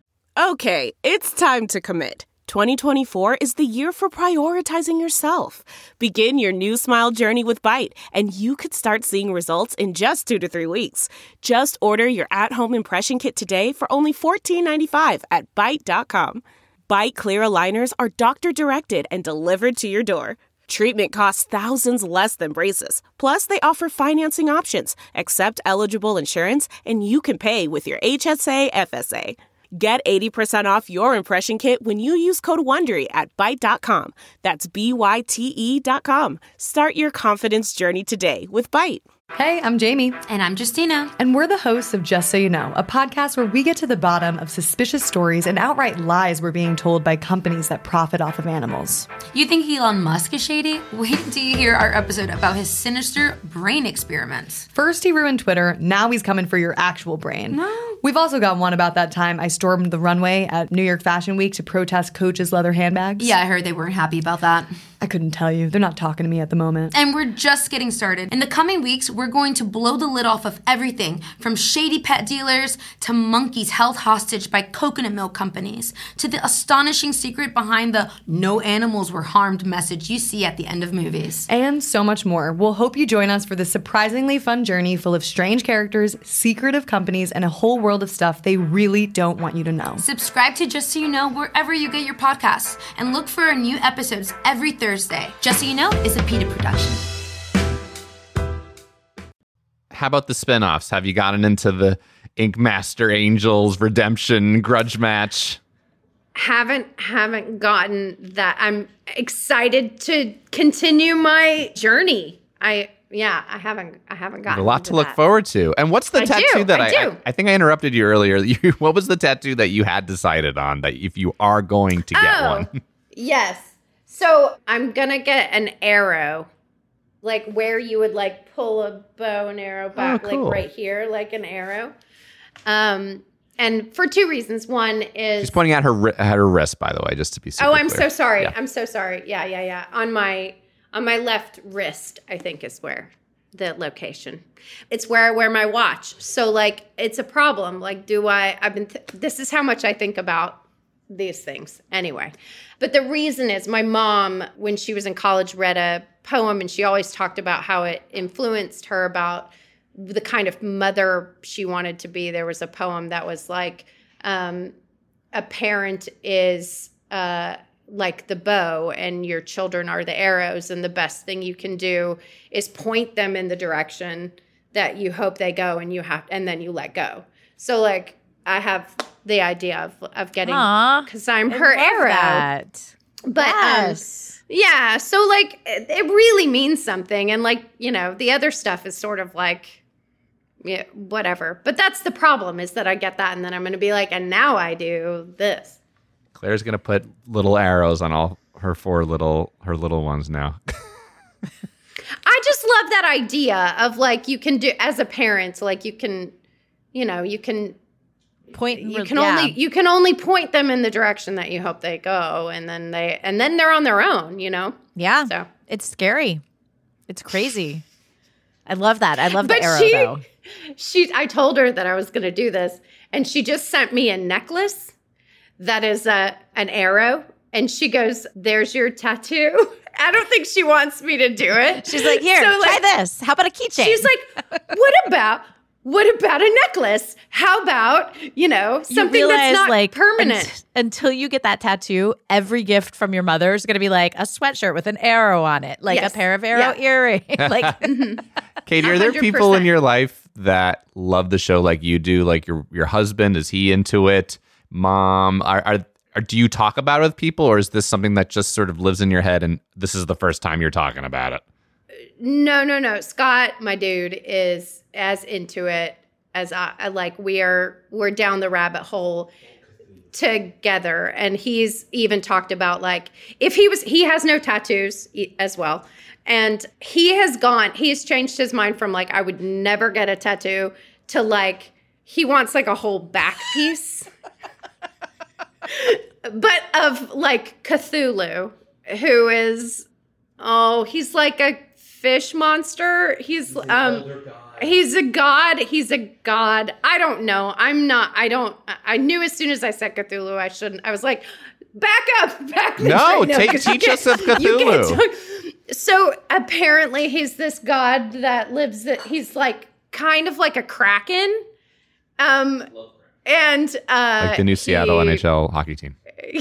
Okay, it's time to commit. twenty twenty-four is the year for prioritizing yourself. Begin your new smile journey with Byte, and you could start seeing results in just two to three weeks. Just order your at-home impression kit today for only fourteen ninety-five at byte dot com. Byte Clear aligners are doctor-directed and delivered to your door. Treatment costs thousands less than braces. Plus, they offer financing options, accept eligible insurance, and you can pay with your H S A F S A. Get eighty percent off your impression kit when you use code WONDERY at byte dot com. That's B Y T E dot com. Start your confidence journey today with Byte. Hey, I'm Jamie. And I'm Justina. And we're the hosts of Just So You Know, a podcast where we get to the bottom of suspicious stories and outright lies we're being told by companies that profit off of animals. You think Elon Musk is shady? Wait till you hear our episode about his sinister brain experiments. First he ruined Twitter, now he's coming for your actual brain. No. We've also got one about that time I stormed the runway at New York Fashion Week to protest Coach's leather handbags. Yeah, I heard they weren't happy about that. I couldn't tell you. They're not talking to me at the moment. And we're just getting started. In the coming weeks, we're going to blow the lid off of everything from shady pet dealers to monkeys held hostage by coconut milk companies to the astonishing secret behind the no animals were harmed message you see at the end of movies. And so much more. We'll hope you join us for this surprisingly fun journey full of strange characters, secretive companies, and a whole world of stuff they really don't want you to know. Subscribe to Just So You Know wherever you get your podcasts and look for our new episodes every Thursday. Just So You Know is a PETA production. How about the spinoffs? Have you gotten into the Ink Master Angels Redemption Grudge Match? haven't haven't gotten that. I'm excited to continue my journey. I yeah, I haven't I haven't gotten a lot to look that. forward to. And what's the I tattoo do, that I I, do. I I think I interrupted you earlier. You, what was the tattoo that you had decided on that if you are going to get Oh, one? Yes. So I'm gonna get an arrow, like where you would like pull a bow and arrow back, Oh, cool. like right here, like an arrow. Um, and for two reasons. One is She's pointing at her ri- at her wrist, by the way, just to be super oh, I'm clear. so sorry. Yeah. I'm so sorry. Yeah, yeah, yeah. On my on my left wrist, I think is where the location. It's where I wear my watch. So like, it's a problem. Like, do I? I've been. Th- this is how much I think about these things anyway. But the reason is my mom, when she was in college, read a poem and she always talked about how it influenced her about the kind of mother she wanted to be. There was a poem that was like, um, a parent is uh, like the bow and your children are the arrows. And the best thing you can do is point them in the direction that you hope they go, and you have, and then you let go. So like, I have the idea of, of getting, Aw, because I'm I her love arrow. that. But Yes. um, yeah, so like it, it really means something, and like, you know, the other stuff is sort of like, yeah, whatever. But that's the problem, is that I get that, and then I'm going to be like, and now I do this. Claire's gonna put little arrows on all her four little her little ones now. I just love that idea of like, you can do, as a parent, like you can, you know, you can Point. and you re- can yeah. only you can only point them in the direction that you hope they go, and then they and then they're on their own, you know. Yeah. So It's scary. It's crazy. I love that. I love But the arrow she- though. she I told her that I was going to do this, and she just sent me a necklace that is a an arrow, and she goes, "There's your tattoo." I don't think she wants me to do it. She's like, here, So, try like, this. How about a keychain? She's like, "What about what about a necklace? How about, you know, You something realize, that's not like, permanent?" unt- until you get that tattoo, every gift from your mother is going to be like a sweatshirt with an arrow on it, like Yes. a pair of arrow Yeah. earrings. Like, Katie, are there one hundred people in percent. your life that love the show like you do? Like your your husband, is he into it? Mom, are, are are do you talk about it with people, or is this something that just sort of lives in your head and this is the first time you're talking about it? No, no, no. Scott, my dude, is as into it as I, I like. We are we're down the rabbit hole together, and he's even talked about like if he was he has no tattoos e- as well, and he has gone he's changed his mind from like I would never get a tattoo to like he wants like a whole back piece. But of like Cthulhu, who is oh, he's like a fish monster. He's um he's a god. He's a god. I don't know. I'm not I don't I knew as soon as I said Cthulhu I shouldn't. I was like, back up, back the No, train up, take- 'cause you teach us can't- of you can't Cthulhu. talk- So apparently he's this god that lives that he's like kind of like a kraken. Um and uh Like the new Seattle he- N H L hockey team.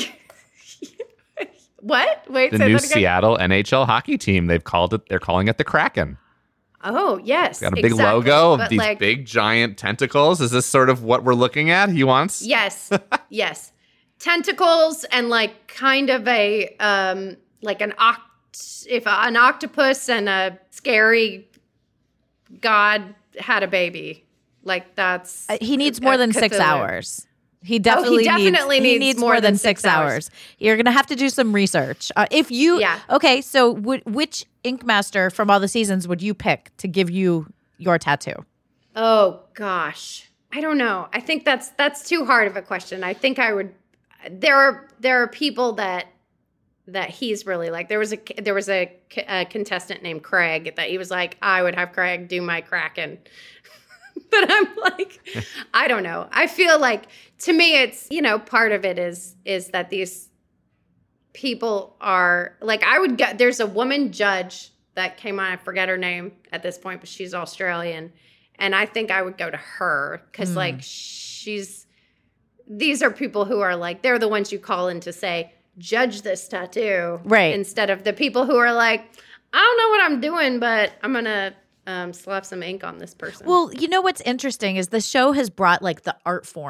What? Wait, The say new that again. Seattle N H L hockey team. They've called it. They're calling it the Kraken. Oh, yes. Got a big exactly. logo of But, these like, big giant tentacles. Is this sort of what we're looking at? He wants. Yes. Yes. Tentacles and like kind of a um like an oct if an octopus and a scary god had a baby. Like that's Uh, he needs more uh, than six Cthulhu. hours. He definitely, definitely needs, he needs needs more more than than six, six hours. hours. You're gonna have to do some research. Uh, if you, Yeah. okay, so w- which Ink Master from all the seasons would you pick to give you your tattoo? Oh gosh. I don't know. I think that's that's too hard of a question. I think I would there are there are people that that he's really like. There was a there was a, a contestant named Craig that he was like, I would have Craig do my Kraken. But I'm like, I don't know. I feel like to me it's, you know, part of it is is that these people are like I would get there's a woman judge that came on, I forget her name at this point, but she's Australian. And I think I would go to her because, Mm. like, she's, these are people who are like, they're the ones you call in to say, judge this tattoo. Right. Instead of the people who are like, I don't know what I'm doing, but I'm going to um, slap some ink on this person. Well, you know what's interesting is the show has brought like the art form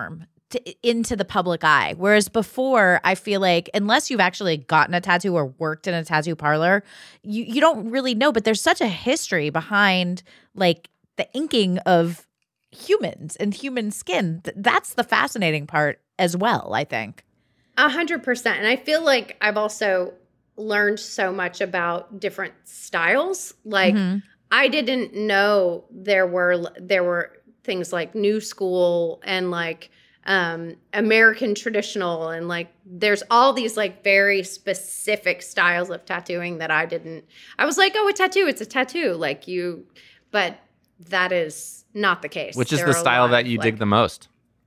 to, into the public eye. Whereas before, I feel like unless you've actually gotten a tattoo or worked in a tattoo parlor, you, you don't really know. But there's such a history behind like the inking of humans and human skin. Th- That's the fascinating part as well, I think. A hundred percent. And I feel like I've also learned so much about different styles. Like Mm-hmm. I didn't know there were there were things like new school and like um, American traditional, and like there's all these like very specific styles of tattooing that I didn't. I was like, oh, a tattoo, it's a tattoo, like you, but that is not the case. Which is There the are a style lot that of, you like- dig the most?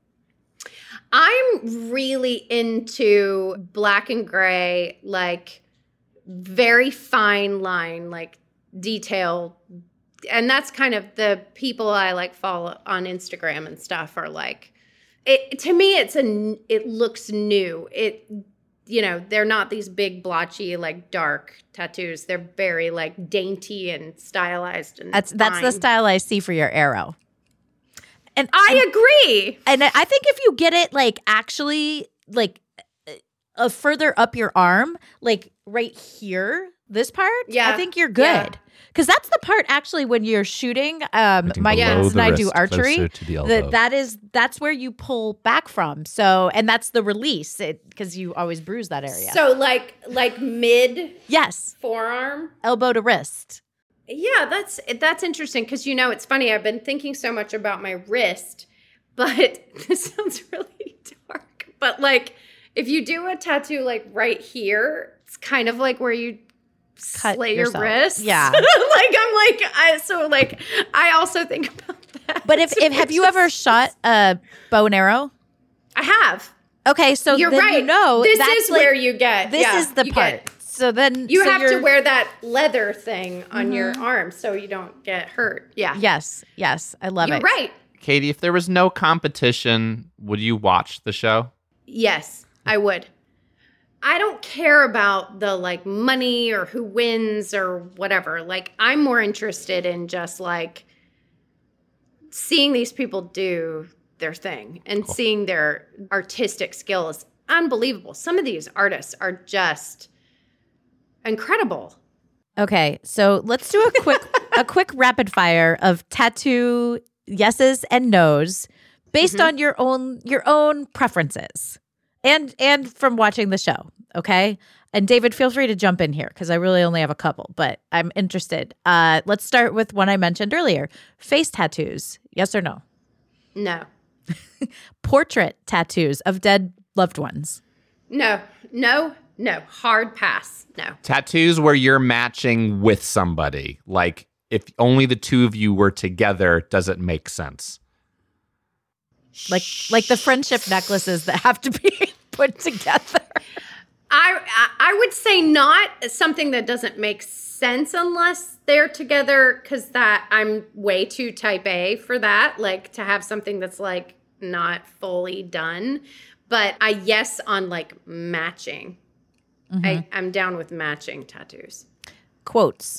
I'm really into black and gray, like very fine line, like detail. And that's kind of the people I like follow on Instagram and stuff are like, it to me, it's a, it looks new. It, you know, they're not these big blotchy, like dark tattoos. They're very like dainty and stylized. And That's that's the fine. style I see for your arrow. And I and, agree. and I think if you get it like actually like uh, further up your arm, like right here, this part, Yeah. I think you're Yeah. good. Because that's the part actually when you're shooting. Um, Putting my below kids the and I do wrist, archery. closer to the elbow. That that is that's where you pull back from. So and that's the release because you always bruise that area. So like like mid yes, forearm. elbow to wrist. Yeah, that's that's interesting because, you know, it's funny. I've been thinking so much about my wrist, but this sounds really dark. But like if you do a tattoo like right here, it's kind of like where you Cut slit yourself. your wrist. Yeah. like I'm like I so like I also think about that. But if, if have you ever shot a bow and arrow? I have. Okay, so You're then right. you know this that's is like- where you get. This yeah, is the you part. get- So then you so have to you're- wear that leather thing on your Mm-hmm. arm so you don't get hurt. Yeah. Yes, yes, I love You're it. right. Katie, if there was no competition, would you watch the show? Yes, I would. I don't care about the like money or who wins or whatever. Like I'm more interested in just like seeing these people do their thing and seeing their artistic skill is unbelievable. Some of these artists are just incredible. Okay, so let's do a quick a quick rapid fire of tattoo yeses and nos based Mm-hmm. on your own your own preferences and and from watching the show. Okay, and David, feel free to jump in here because I really only have a couple, but I'm interested. Uh, let's start with one I mentioned earlier: face tattoos. Yes or no? No, Portrait tattoos of dead loved ones. no, no, no. Hard pass. No. Tattoos where you're matching with somebody. Like if only the two of you were together, does it make sense? Like like the friendship necklaces that have to be put together. I I- I would say not something that doesn't make sense unless they're together, because that I'm way too type A for that. Like to have something that's like not fully done. But I yes on like matching. I, I'm down with matching tattoos. Quotes.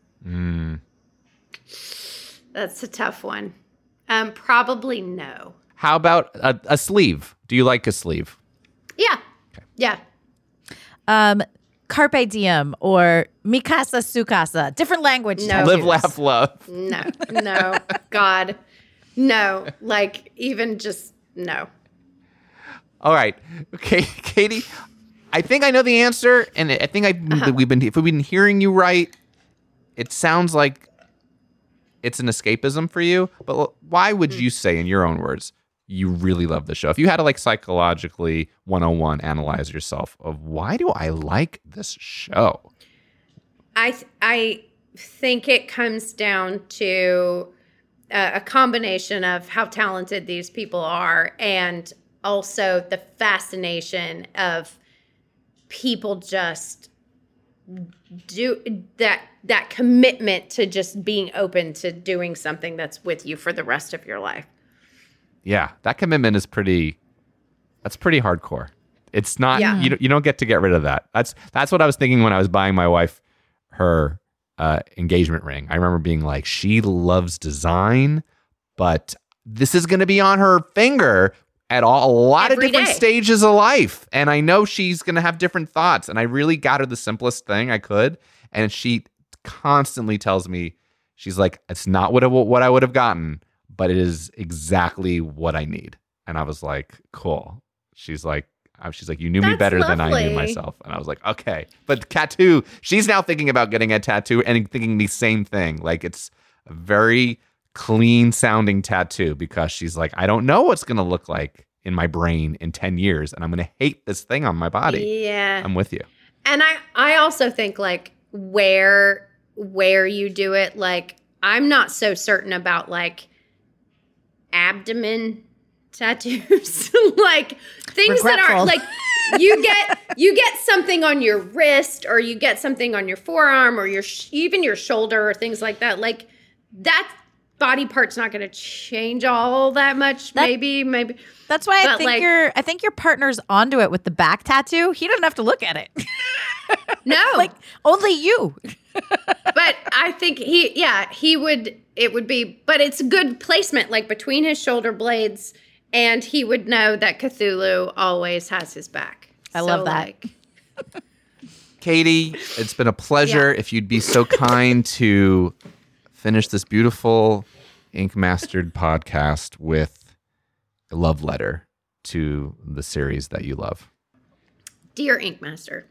That's a tough one. Um, probably no. How about a, a sleeve? Do you like a sleeve? Yeah. Yeah. Um, Carpe diem or mi casa su casa. Different language. No. tattoos. Live, laugh, love. No. No. God. No. Like even just no. All right. Okay, Katie, I think I know the answer, and I think I Uh-huh. we've been if we've been hearing you right, it sounds like it's an escapism for you. But why would Mm. you say, in your own words, you really love the show? If you had to like psychologically one oh one analyze yourself of why do I like this show? I th- I think it comes down to a, a combination of how talented these people are, and also the fascination of people just do that that commitment to just being open to doing something that's with you for the rest of your life. Yeah, that commitment is pretty. That's pretty hardcore. It's not. Yeah. You don't- you don't get to get rid of that. That's that's what I was thinking when I was buying my wife her uh, engagement ring. I remember being like, she loves design, but this is going to be on her finger at all, a lot Every of different day. stages of life. And I know she's going to have different thoughts. And I really got her the simplest thing I could. And she constantly tells me, she's like, it's not what, it, what I would have gotten, but it is exactly what I need. And I was like, cool. She's like, she's like, you knew me That's better than I lovely. knew myself. And I was like, okay. But tattoo, she's now thinking about getting a tattoo and thinking the same thing. Like, it's a very clean sounding tattoo because she's like, I don't know what's going to look like in my brain in ten years. And I'm going to hate this thing on my body. Yeah. I'm with you. And I, I also think like where where you do it, like I'm not so certain about like abdomen tattoos. Like things that Regretful. are like you get you get something on your wrist or you get something on your forearm or your sh- even your shoulder or things like that. Like that body part's not going to change all that much. That- maybe maybe That's why I But, think like- your I think your partner's onto it with the back tattoo. He doesn't have to look at it. no. Like only you. But I think he, yeah, he would, it would be, but it's good placement, like between his shoulder blades, and he would know that Cthulhu always has his back. I love that. Like, Katie, it's been a pleasure. Yeah. If you'd be so kind to finish this beautiful Ink Mastered podcast with a love letter to the series that you love. Dear Ink Master,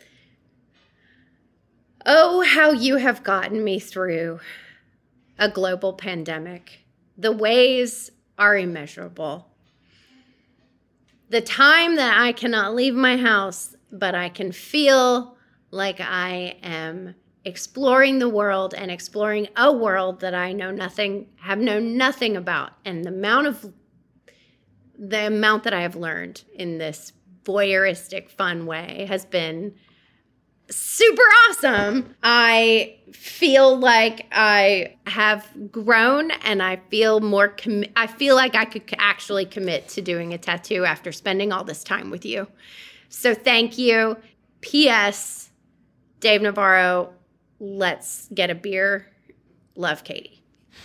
oh, how you have gotten me through a global pandemic. The ways are immeasurable. The time that I cannot leave my house, but I can feel like I am exploring the world and exploring a world that I know nothing, have known nothing about. And the amount of, the amount that I have learned in this voyeuristic, fun way has been super awesome. I feel like I have grown and I feel more, com- I feel like I could actually commit to doing a tattoo after spending all this time with you. So thank you. P S. Dave Navarro, let's get a beer. Love, Katie.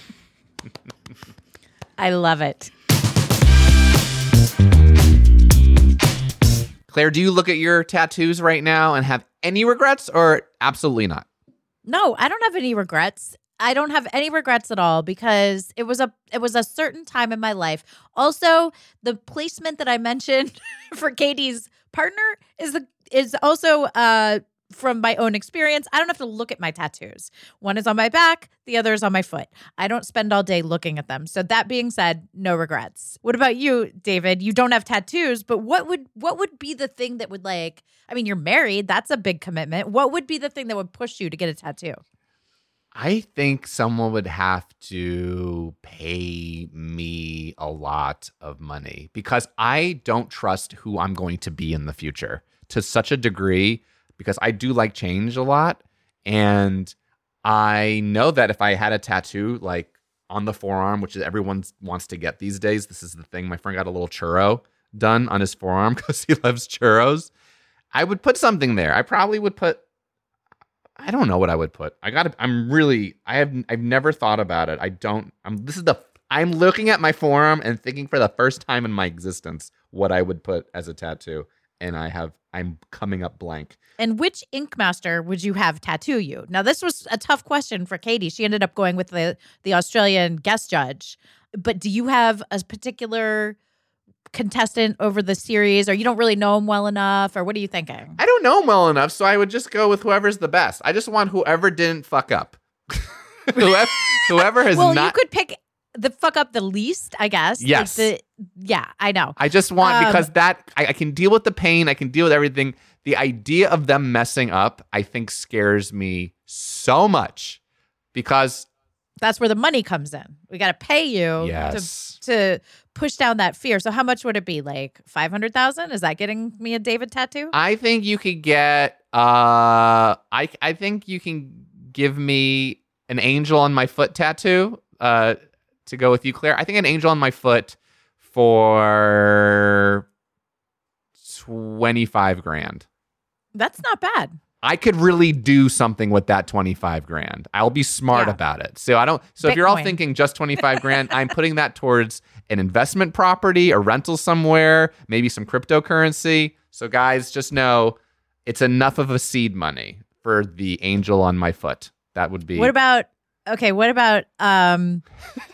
I love it. Claire, do you look at your tattoos right now and have any regrets or absolutely not? No, I don't have any regrets. I don't have any regrets at all because it was a it was a certain time in my life. Also, the placement that I mentioned for Katie's partner is the is also uh from my own experience. I don't have to look at my tattoos. One is on my back, the other is on my foot. I don't spend all day looking at them. So that being said, no regrets. What about you, David? You don't have tattoos, but what would what would be the thing that would like, I mean, you're married, that's a big commitment. What would be the thing that would push you to get a tattoo? I think someone would have to pay me a lot of money because I don't trust who I'm going to be in the future to such a degree because I do like change a lot. And I know that if I had a tattoo like on the forearm, which is everyone wants to get these days, this is the thing. My friend got a little churro done on his forearm because he loves churros. I would put something there. I probably would put, I don't know what I would put. I got to, I'm really, I have, I've never thought about it. I don't, I'm, this is the, I'm looking at my forearm and thinking for the first time in my existence what I would put as a tattoo. And I have, I'm coming up blank. And which Ink Master would you have tattoo you? Now, this was a tough question for Katie. She ended up going with the, the Australian guest judge. But do you have a particular contestant over the series, or you don't really know him well enough, or what are you thinking? I don't know him well enough, so I would just go with whoever's the best. I just want whoever didn't fuck up. whoever, whoever has well, not. you could pick the fuck up the least, I guess. Like Yes. the, yeah, I know. I just want, Um, because that, I, I can deal with the pain. I can deal with everything. The idea of them messing up, I think, scares me so much because That's where the money comes in. We got to pay you Yes. to, to push down that fear. So how much would it be? Like five hundred thousand? Is that getting me a David tattoo? I think you could get, uh, I, I think you can give me an angel on my foot tattoo, uh, to go with you, Claire. I think an angel on my foot for twenty-five grand. That's not bad. I could really do something with that twenty-five grand. I'll be smart Yeah. about it. So I don't, so if you're all Bitcoin. thinking just twenty-five grand, I'm putting that towards an investment property, a rental somewhere, maybe some cryptocurrency. So guys, just know it's enough of a seed money for the angel on my foot. That would be. What about okay, what about um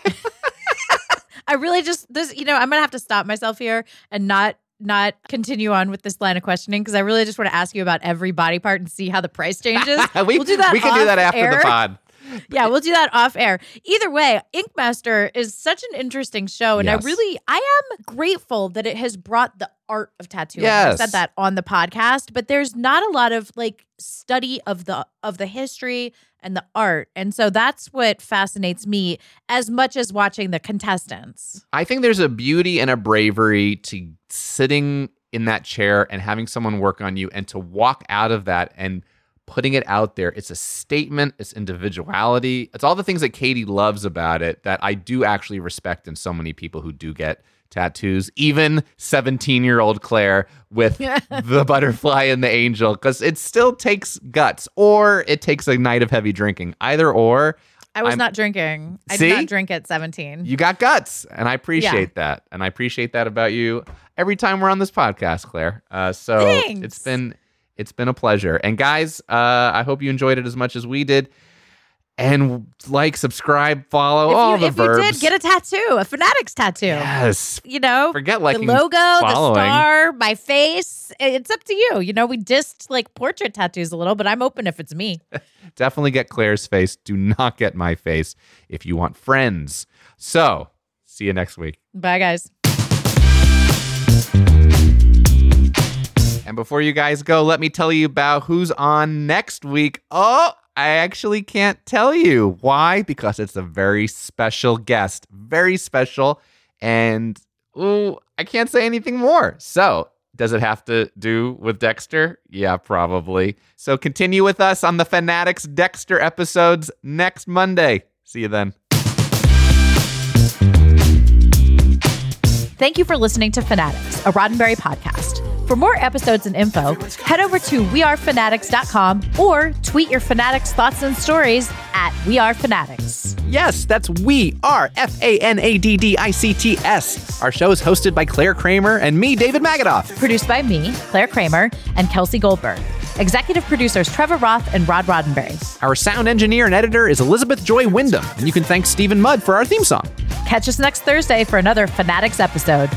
I really just this you know, I'm gonna have to stop myself here and not not continue on with this line of questioning because I really just want to ask you about every body part and see how the price changes. we, we'll do that. We can do off that after air. the pod. Yeah, we'll do that off air. Either way, Ink Master is such an interesting show. And Yes. I really, I am grateful that it has brought the art of tattooing. Yes. I said that on the podcast, but there's not a lot of like study of the of the history and the art. And so that's what fascinates me as much as watching the contestants. I think there's a beauty and a bravery to sitting in that chair and having someone work on you and to walk out of that and putting it out there. It's a statement, it's individuality. It's all the things that Katie loves about it that I do actually respect in so many people who do get tattoos, even seventeen-year-old Claire with the butterfly and the angel, because it still takes guts or it takes a night of heavy drinking. Either or. I was I'm- not drinking. I See? did not drink at seventeen. You got guts, and I appreciate that. And I appreciate that about you every time we're on this podcast, Claire. Uh, so Thanks. it's been it's been a pleasure. And guys, uh, I hope you enjoyed it as much as we did. And like, subscribe, follow, if all you, the if verbs. you did, get a tattoo, a Fanatics tattoo. Yes. You know, Forget liking, the logo, following. the star, my face. It's up to you. You know, we dissed like portrait tattoos a little, but I'm open if it's me. Definitely get Claire's face. Do not get my face if you want friends. So, see you next week. Bye, guys. And before you guys go, let me tell you about who's on next week. Oh, I actually can't tell you. Why? Because it's a very special guest. Very special. And, ooh, I can't say anything more. So, does it have to do with Dexter? Yeah, probably. So continue with us on the Fanatics Dexter episodes next Monday. See you then. Thank you for listening to Fanatics, a Roddenberry podcast. For more episodes and info, head over to we are fanatics dot com or tweet your Fanatics thoughts and stories at wearefanatics. Yes, that's We Are, F A N A D D I C T S. Our show is hosted by Claire Kramer and me, David Magadoff. Produced by me, Claire Kramer, and Kelsey Goldberg. Executive producers Trevor Roth and Rod Roddenberry. Our sound engineer and editor is Elizabeth Joy Wyndham, and you can thank Stephen Mudd for our theme song. Catch us next Thursday for another Fanatics episode.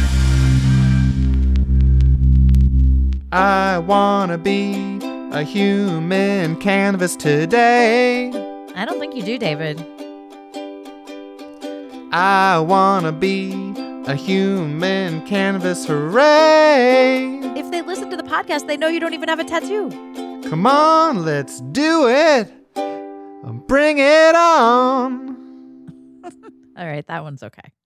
I wanna be a human canvas today. I don't think you do, David. I wanna be a human canvas, hooray! If they listen to the podcast, they know you don't even have a tattoo. Come on, let's do it! Bring it on! All right, that one's okay.